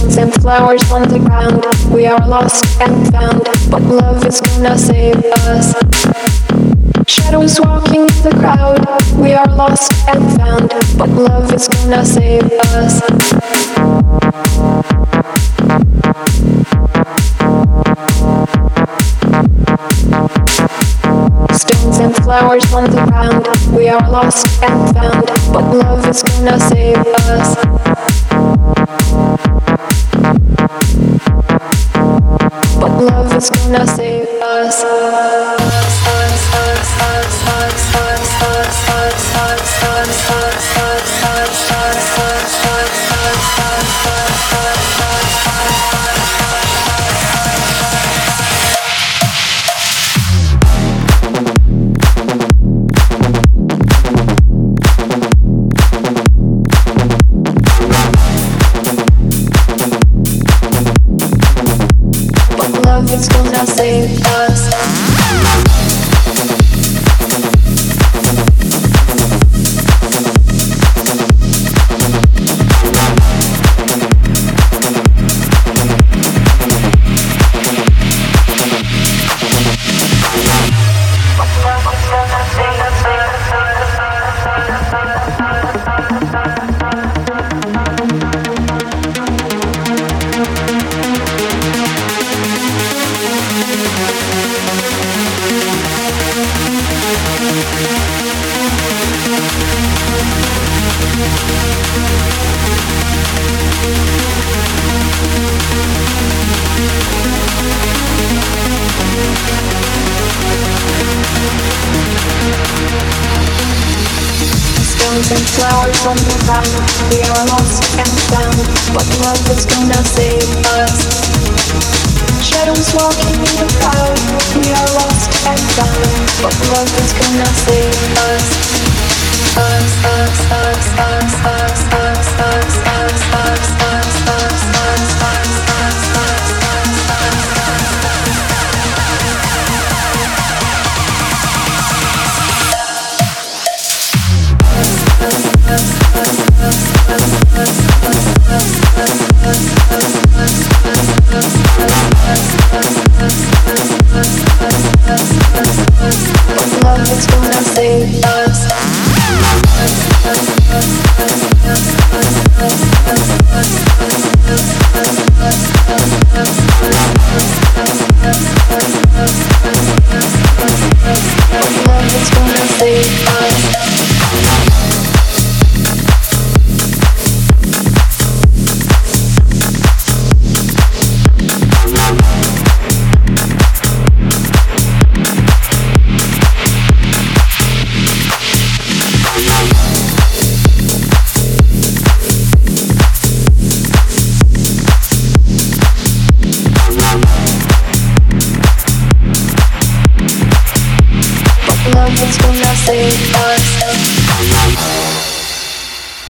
Stones and flowers on the ground. We are lost and found, but love is gonna save us. Shadows walking the crowd. We are lost and found, but love is gonna save us. Stones and flowers on the ground. We are lost and found, but love is gonna save us. But love is gonna save us. Love is gonna save us. Stones and flowers on the ground. We are lost and found, but love is gonna save us. Shadows walking in the crowd. We are lost and found, but love is gonna save us. Us, us, us, us, us, us, us, us, us, us, us, us, us, love is gonna save us. Love is gonna save us. Love is gonna save us.